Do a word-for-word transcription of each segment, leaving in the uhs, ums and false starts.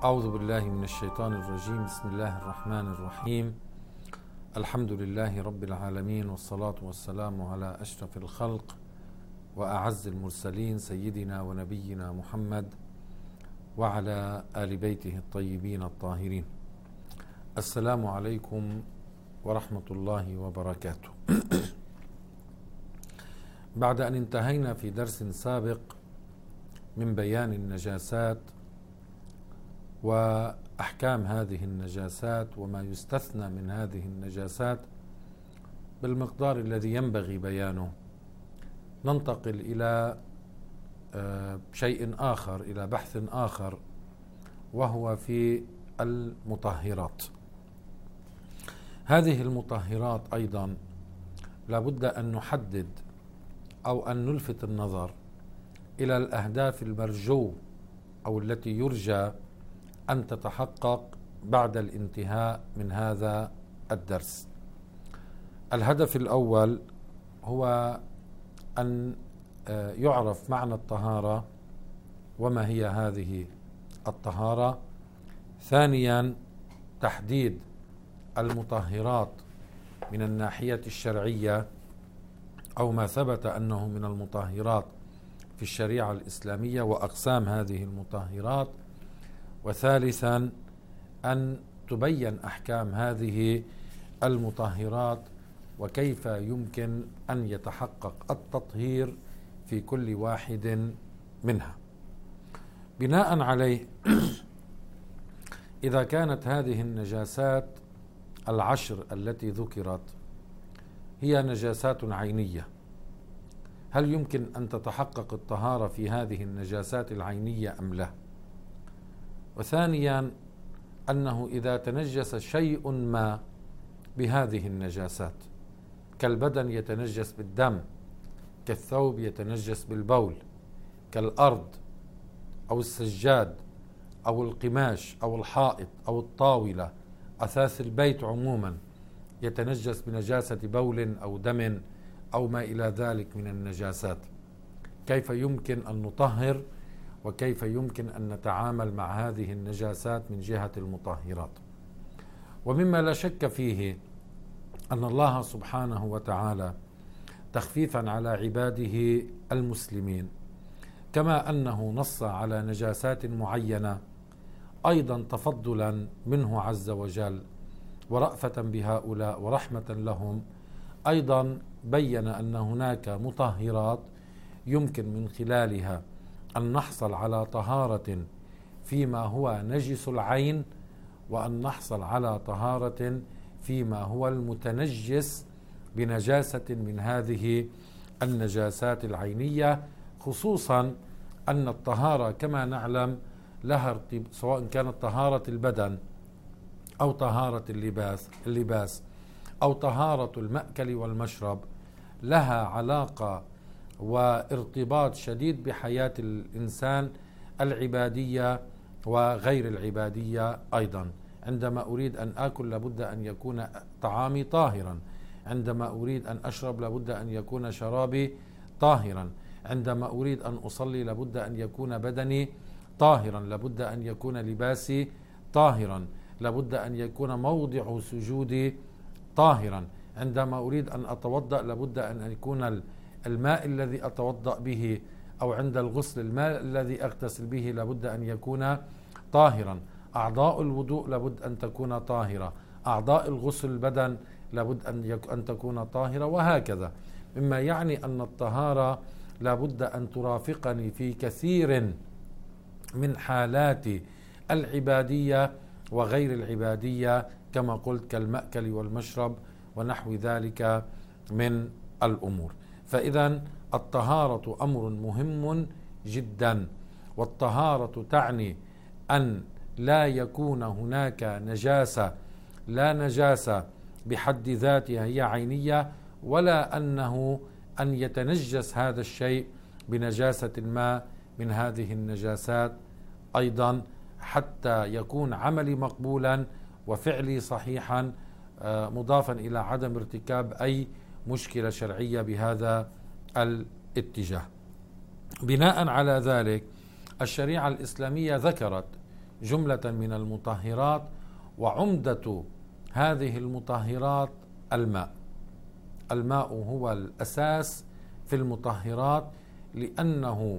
أعوذ بالله من الشيطان الرجيم. بسم الله الرحمن الرحيم. الحمد لله رب العالمين، والصلاة والسلام على أشرف الخلق وأعز المرسلين سيدنا ونبينا محمد وعلى آل بيته الطيبين الطاهرين. السلام عليكم ورحمة الله وبركاته. بعد أن انتهينا في درس سابق من بيان النجاسات وأحكام هذه النجاسات وما يستثنى من هذه النجاسات بالمقدار الذي ينبغي بيانه، ننتقل إلى شيء آخر، إلى بحث آخر، وهو في المطهرات. هذه المطهرات أيضا لابد أن نحدد أو أن نلفت النظر إلى الأهداف المرجو أو التي يرجى أن تتحقق بعد الانتهاء من هذا الدرس. الهدف الأول هو أن يعرف معنى الطهارة وما هي هذه الطهارة. ثانيا، تحديد المطهرات من الناحية الشرعية أو ما ثبت أنه من المطهرات في الشريعة الإسلامية وأقسام هذه المطهرات. وثالثا، أن تبين أحكام هذه المطهرات وكيف يمكن أن يتحقق التطهير في كل واحد منها. بناء عليه، إذا كانت هذه النجاسات العشر التي ذكرت هي نجاسات عينية، هل يمكن أن تتحقق الطهارة في هذه النجاسات العينية أم لا؟ وثانيا، أنه إذا تنجس شيء ما بهذه النجاسات، كالبدن يتنجس بالدم، كالثوب يتنجس بالبول، كالأرض أو السجاد أو القماش أو الحائط أو الطاولة، أثاث البيت عموما يتنجس بنجاسة بول أو دم أو ما إلى ذلك من النجاسات، كيف يمكن أن نطهر وكيف يمكن أن نتعامل مع هذه النجاسات من جهة المطهرات؟ ومما لا شك فيه أن الله سبحانه وتعالى تخفيفا على عباده المسلمين، كما أنه نص على نجاسات معينة، أيضا تفضلا منه عز وجل ورأفة بهؤلاء ورحمة لهم، أيضا بين أن هناك مطهرات يمكن من خلالها أن نحصل على طهارة فيما هو نجس العين، وأن نحصل على طهارة فيما هو المتنجس بنجاسة من هذه النجاسات العينية، خصوصا أن الطهارة كما نعلم لها ارتب... سواء كانت طهارة البدن أو طهارة اللباس اللباس أو طهارة المأكل والمشرب، لها علاقة وارتباط شديد بحياة الإنسان العبادية وغير العبادية أيضا. عندما أريد أن آكل لابد أن يكون طعامي طاهرا، عندما أريد أن أشرب لابد أن يكون شرابي طاهرا، عندما أريد أن أصلي لابد أن يكون بدني طاهرا، لابد أن يكون لباسي طاهرا، لابد أن يكون موضع سجودي طاهرا، عندما أريد أن أتوضأ لابد أن يكون الماء الذي أتوضأ به أو عند الغسل الماء الذي أغتسل به لابد أن يكون طاهرا، أعضاء الوضوء لابد أن تكون طاهرة، أعضاء الغسل البدن لابد أن أن تكون طاهرة، وهكذا. مما يعني أن الطهارة لابد أن ترافقني في كثير من حالات العبادية وغير العبادية، كما قلت كالمأكل والمشرب ونحو ذلك من الأمور. فإذا الطهارة أمر مهم جدا، والطهارة تعني أن لا يكون هناك نجاسة، لا نجاسة بحد ذاتها هي عينية، ولا أنه أن يتنجس هذا الشيء بنجاسة ما من هذه النجاسات أيضا، حتى يكون عملي مقبولا وفعلي صحيحا، مضافا إلى عدم ارتكاب أي مشكلة شرعية بهذا الاتجاه. بناء على ذلك الشريعة الإسلامية ذكرت جملة من المطهرات، وعمدة هذه المطهرات الماء. الماء هو الأساس في المطهرات، لأنه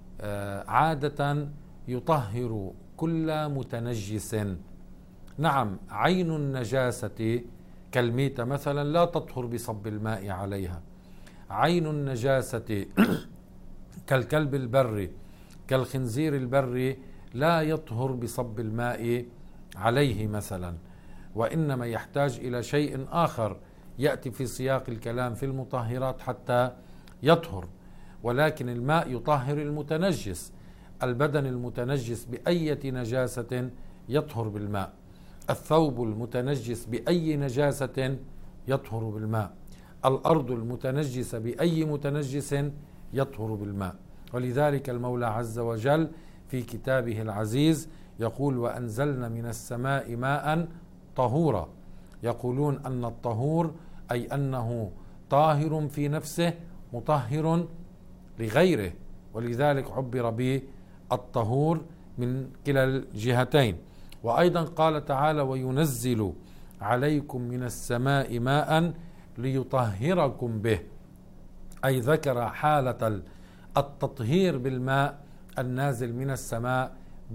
عادة يطهر كل متنجس. نعم، عين النجاسة كالميتة مثلا لا تطهر بصب الماء عليها، عين النجاسة كالكلب البري كالخنزير البري لا يطهر بصب الماء عليه مثلا، وإنما يحتاج إلى شيء آخر يأتي في سياق الكلام في المطهرات حتى يطهر. ولكن الماء يطهر المتنجس، البدن المتنجس بأية نجاسة يطهر بالماء، الثوب المتنجس بأي نجاسة يطهر بالماء، الأرض المتنجسة بأي متنجس يطهر بالماء. ولذلك المولى عز وجل في كتابه العزيز يقول: وأنزلنا من السماء ماء طهورا. يقولون أن الطهور أي أنه طاهر في نفسه مطهر لغيره، ولذلك عبر به الطهور من كلا الجهتين. وأيضا قال تعالى: وينزل عليكم من السماء ماء ليطهركم به، أي ذكر حالة التطهير بالماء النازل من السماء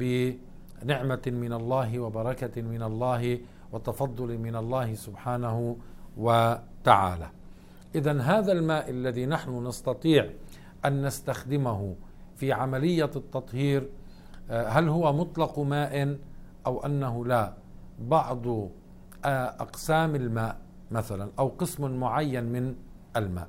بنعمة من الله وبركة من الله وتفضل من الله سبحانه وتعالى. إذن هذا الماء الذي نحن نستطيع أن نستخدمه في عملية التطهير، هل هو مطلق ماء أو أنه لا بعض أقسام الماء مثلا أو قسم معين من الماء؟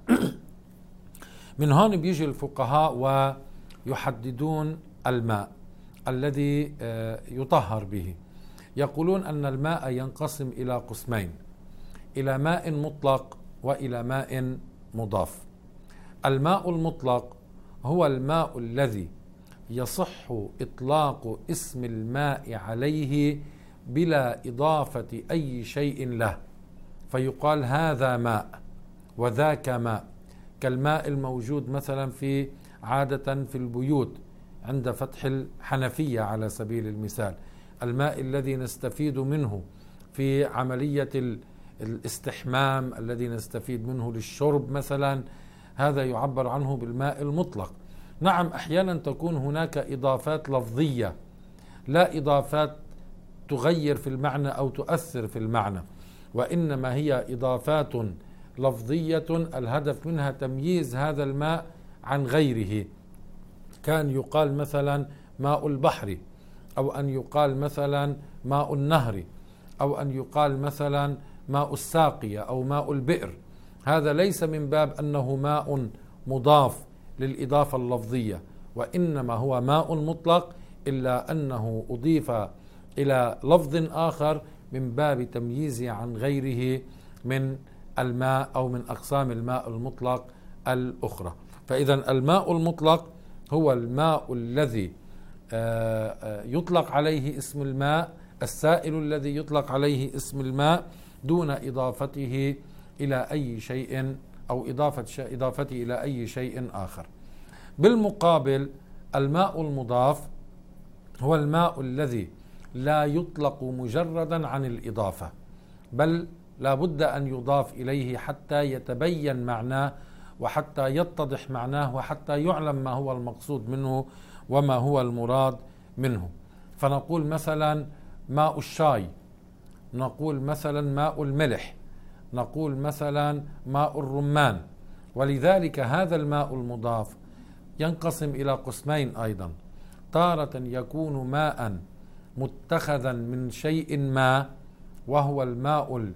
من هون بيجي الفقهاء ويحددون الماء الذي يطهر به. يقولون أن الماء ينقسم إلى قسمين: إلى ماء مطلق وإلى ماء مضاف. الماء المطلق هو الماء الذي يصح إطلاق اسم الماء عليه بلا إضافة أي شيء له، فيقال هذا ماء وذاك ماء، كالماء الموجود مثلا في عادة في البيوت عند فتح الحنفية على سبيل المثال، الماء الذي نستفيد منه في عملية الاستحمام، الذي نستفيد منه للشرب مثلا، هذا يعبر عنه بالماء المطلق. نعم، أحيانا تكون هناك إضافات لفظية لا إضافات تغير في المعنى أو تؤثر في المعنى، وإنما هي إضافات لفظية الهدف منها تمييز هذا الماء عن غيره. كان يقال مثلا ماء البحر، أو أن يقال مثلا ماء النهر، أو أن يقال مثلا ماء الساقية أو ماء البئر. هذا ليس من باب أنه ماء مضاف للإضافة اللفظية، وإنما هو ماء مطلق، إلا أنه أضيف إلى لفظ آخر من باب تمييزه عن غيره من الماء أو من أقسام الماء المطلق الأخرى. فإذا الماء المطلق هو الماء الذي يطلق عليه اسم الماء، السائل الذي يطلق عليه اسم الماء دون إضافته إلى أي شيء أو إضافة إضافته إلى أي شيء آخر. بالمقابل الماء المضاف هو الماء الذي لا يطلق مجردا عن الإضافة، بل لا بد أن يضاف إليه حتى يتبين معناه وحتى يتضح معناه وحتى يعلم ما هو المقصود منه وما هو المراد منه. فنقول مثلا ماء الشاي، نقول مثلا ماء الملح، نقول مثلا ماء الرمان. ولذلك هذا الماء المضاف ينقسم إلى قسمين أيضا: تارة يكون ماء متخذا من شيء ما، وهو الماء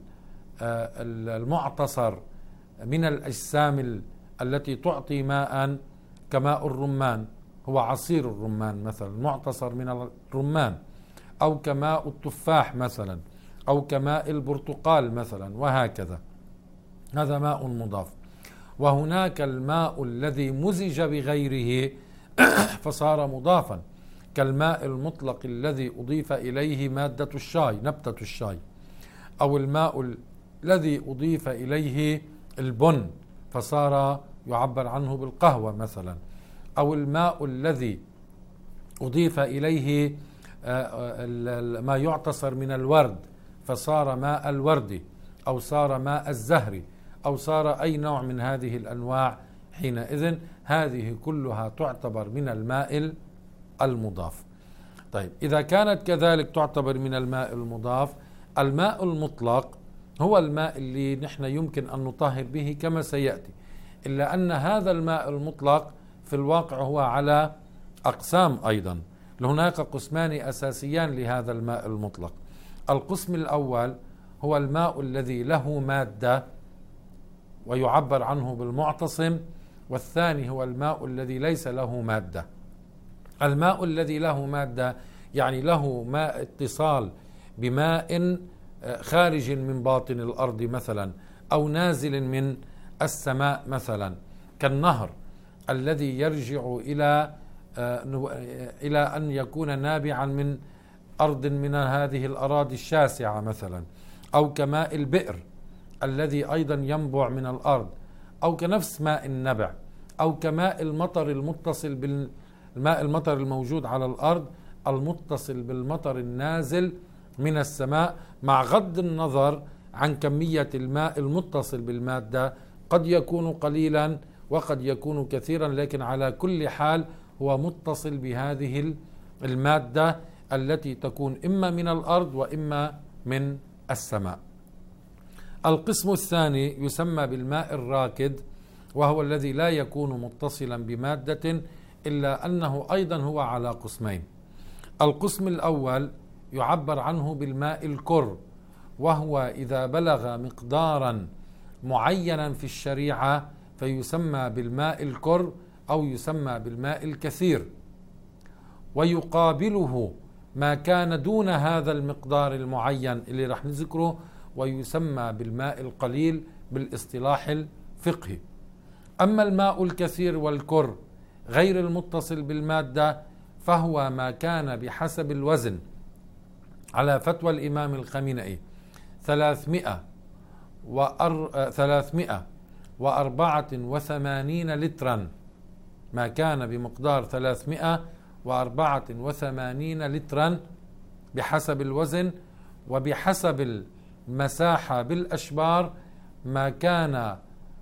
المعتصر من الأجسام التي تعطي ماء، كماء الرمان هو عصير الرمان مثلا معتصر من الرمان، أو كماء التفاح مثلا، أو كماء البرتقال مثلا، وهكذا. هذا ماء مضاف. وهناك الماء الذي مزج بغيره فصار مضافا، كالماء المطلق الذي أضيف إليه مادة الشاي، نبتة الشاي، أو الماء الذي أضيف إليه البن فصار يعبر عنه بالقهوة مثلا، أو الماء الذي أضيف إليه ما يعتصر من الورد فصار ماء الورد، أو صار ماء الزهر، أو صار أي نوع من هذه الأنواع، حينئذ هذه كلها تعتبر من الماء المضاف. طيب إذا كانت كذلك تعتبر من الماء المضاف، الماء المطلق هو الماء اللي نحن يمكن أن نطهر به كما سيأتي، إلا أن هذا الماء المطلق في الواقع هو على أقسام أيضا. هناك قسمان أساسيان لهذا الماء المطلق. القسم الأول هو الماء الذي له مادة ويعبر عنه بالمعتصم، والثاني هو الماء الذي ليس له مادة. الماء الذي له مادة يعني له ماء اتصال بماء خارج من باطن الأرض مثلا، أو نازل من السماء مثلا، كالنهر الذي يرجع إلى إلى أن يكون نابعا من أرض من هذه الأراضي الشاسعة مثلا، أو كماء البئر الذي أيضا ينبع من الأرض، أو كنفس ماء النبع، أو كماء المطر المتصل بالماء المطر الموجود على الأرض المتصل بالمطر النازل من السماء، مع غض النظر عن كمية الماء المتصل بالمادة، قد يكون قليلا وقد يكون كثيرا، لكن على كل حال هو متصل بهذه المادة التي تكون إما من الأرض وإما من السماء. القسم الثاني يسمى بالماء الراكد، وهو الذي لا يكون متصلا بمادة، إلا أنه أيضا هو على قسمين. القسم الأول يعبر عنه بالماء الكر، وهو إذا بلغ مقدارا معينا في الشريعة فيسمى بالماء الكر أو يسمى بالماء الكثير، ويقابله ما كان دون هذا المقدار المعين اللي رح نذكره ويسمى بالماء القليل بالاصطلاح الفقهي. أما الماء الكثير والكر غير المتصل بالمادة فهو ما كان بحسب الوزن على فتوى الإمام الخمينئي ثلاثمائة وأربعة وثمانين لترا، ما كان بمقدار ثلاثمائة وأربعة وثمانين لترا بحسب الوزن، وبحسب المساحة بالأشبار ما كان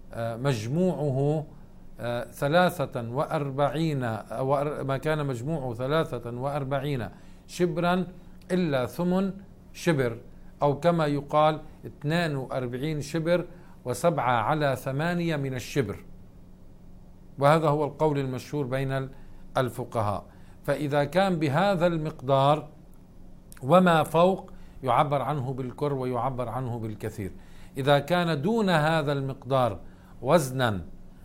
مجموعه ثلاثة وأربعين ما كان مجموعه ثلاثة وأربعين شبرا إلا ثمن شبر، أو كما يقال اثنان وأربعين شبر وسبعة على ثمانية من الشبر، وهذا هو القول المشهور بين الفقهاء. فإذا كان بهذا المقدار وما فوق يعبر عنه بالكر ويعبر عنه بالكثير. إذا كان دون هذا المقدار وزنا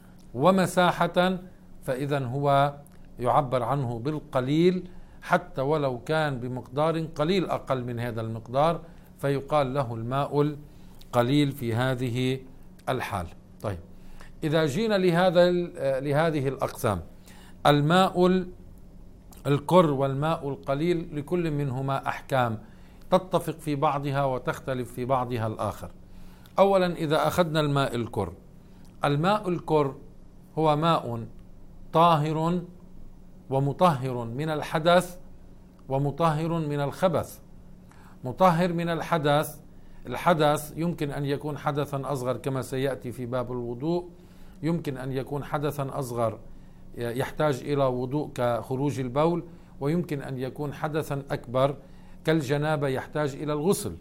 ومساحة فإذا هو يعبر عنه بالقليل، حتى ولو كان بمقدار قليل أقل من هذا المقدار فيقال له الماء القليل في هذه الحال. طيب إذا جينا لهذا لهذه الأقسام، الماء الكر والماء القليل لكل منهما أحكام تتفق في بعضها وتختلف في بعضها الآخر. أولا إذا أخذنا الماء الكر، الماء الكر هو ماء طاهر ومطهر من الحدث ومطهر من الخبث. مطهر من الحدث، الحدث يمكن أن يكون حدثا أصغر كما سيأتي في باب الوضوء، يمكن أن يكون حدثا أصغر يحتاج إلى وضوء كخروج البول، ويمكن أن يكون حدثا أكبر كالجنابة يحتاج إلى الغسل.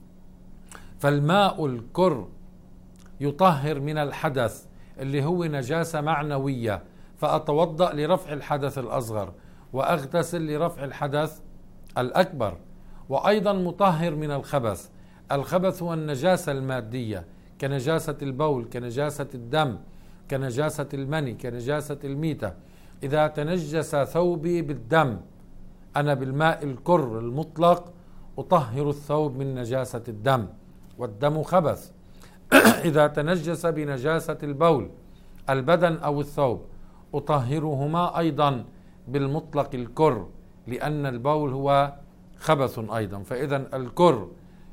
فالماء الكر يطهر من الحدث اللي هو نجاسة معنوية، فأتوضأ لرفع الحدث الأصغر وأغتسل لرفع الحدث الأكبر. وأيضا مطهر من الخبث، الخبث هو النجاسة المادية كنجاسة البول، كنجاسة الدم، كنجاسة المني، كنجاسة الميتة. إذا تنجس ثوبي بالدم أنا بالماء الكر المطلق أطهر الثوب من نجاسة الدم، والدم خبث. إذا تنجس بنجاسة البول البدن أو الثوب أطهرهما أيضا بالمطلق الكر، لأن البول هو خبث أيضا. فإذا الكر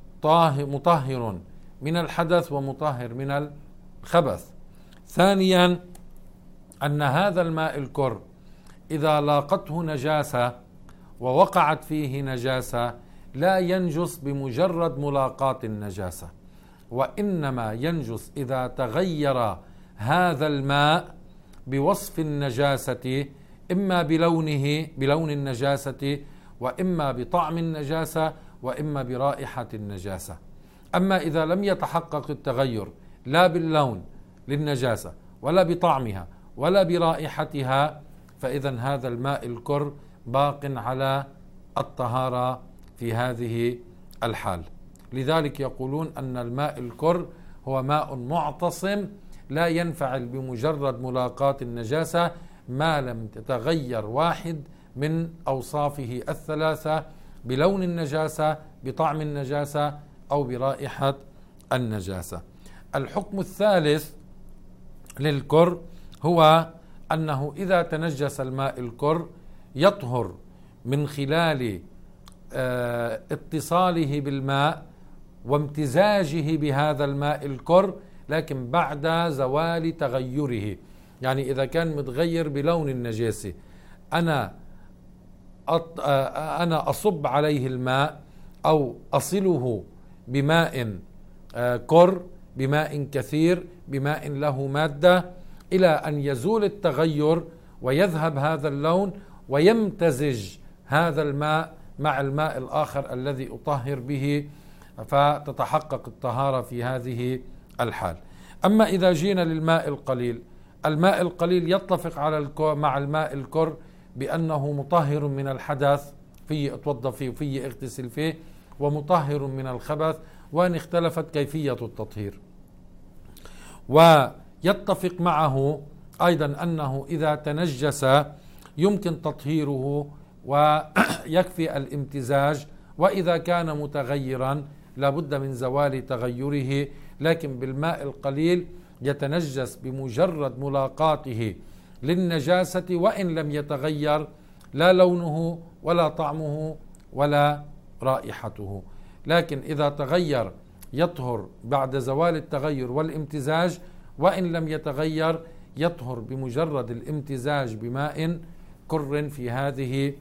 مطهر من الحدث ومطهر من الخبث. ثانيا أن هذا الماء الكر إذا لاقته نجاسة ووقعت فيه نجاسة لا ينجس بمجرد ملاقاة النجاسة، وإنما ينجس إذا تغير هذا الماء بوصف النجاسة، إما بلونه بلون النجاسة، وإما بطعم النجاسة، وإما برائحة النجاسة. أما إذا لم يتحقق التغير لا باللون للنجاسة ولا بطعمها ولا برائحتها، فإذا هذا الماء الكر باق على الطهارة في هذه الحال. لذلك يقولون أن الماء الكر هو ماء معتصم لا ينفعل بمجرد ملاقاة النجاسة ما لم تتغير واحد من أوصافه الثلاثة بلون النجاسة، بطعم النجاسة، أو برائحة النجاسة. الحكم الثالث للكر هو أنه إذا تنجس الماء الكر يطهر من خلال اه اتصاله بالماء وامتزاجه بهذا الماء الكر، لكن بعد زوال تغيره. يعني إذا كان متغير بلون النجاسة أنا أنا أصب عليه الماء أو أصله بماء كر، بماء كثير، بماء له مادة، إلى أن يزول التغير ويذهب هذا اللون ويمتزج هذا الماء مع الماء الآخر الذي أطهر به، فتتحقق الطهارة في هذه الحال. أما إذا جينا للماء القليل، الماء القليل يتفق على مع الماء الكر بأنه مطهر من الحدث، فيه اتوضى فيه وفيه اغتسل فيه، ومطهر من الخبث، وأن اختلفت كيفية التطهير. ويتفق معه أيضا أنه إذا تنجس يمكن تطهيره ويكفي الامتزاج، وإذا كان متغيرا لابد من زوال تغيره، لكن بالماء القليل يتنجس بمجرد ملاقاته للنجاسة وإن لم يتغير لا لونه ولا طعمه ولا رائحته. لكن إذا تغير يطهر بعد زوال التغير والامتزاج، وإن لم يتغير يطهر بمجرد الامتزاج بماء كر في هذه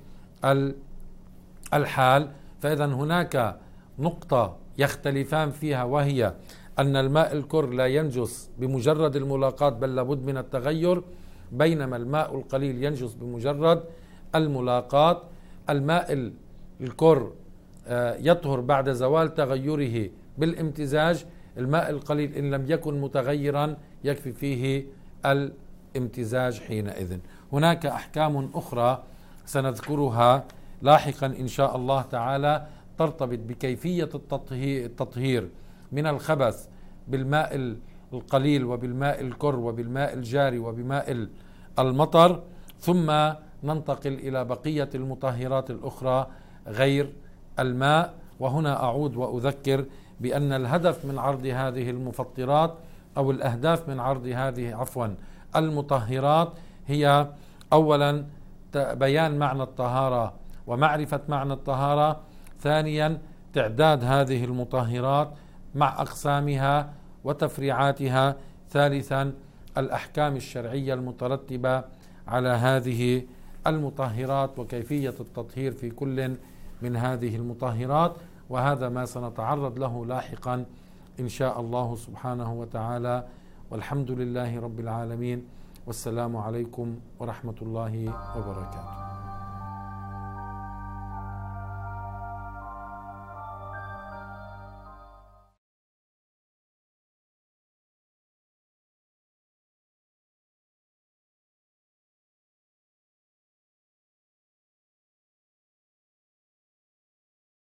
الحال. فإذا هناك نقطة يختلفان فيها، وهي أن الماء الكر لا ينجس بمجرد الملاقاة بل لابد من التغير، بينما الماء القليل ينجس بمجرد الملاقاة. الماء الكر يطهر بعد زوال تغيره بالامتزاج، الماء القليل إن لم يكن متغيرا يكفي فيه الامتزاج حينئذ. هناك أحكام أخرى سنذكرها لاحقا إن شاء الله تعالى ترتبط بكيفية التطهير من الخبث بالماء القليل وبالماء الكر وبالماء الجاري وبماء المطر، ثم ننتقل إلى بقية المطهرات الأخرى غير الماء. وهنا أعود وأذكر بأن الهدف من عرض هذه المفطرات أو الأهداف من عرض هذه عفوا المطهرات هي أولا بيان معنى الطهارة ومعرفة معنى الطهارة، ثانيا تعداد هذه المطهرات مع أقسامها وتفريعاتها، ثالثا الأحكام الشرعية المترتبة على هذه المطهرات وكيفية التطهير في كل من هذه المطهرات. وهذا ما سنتعرض له لاحقا إن شاء الله سبحانه وتعالى، والحمد لله رب العالمين، والسلام عليكم ورحمة الله وبركاته.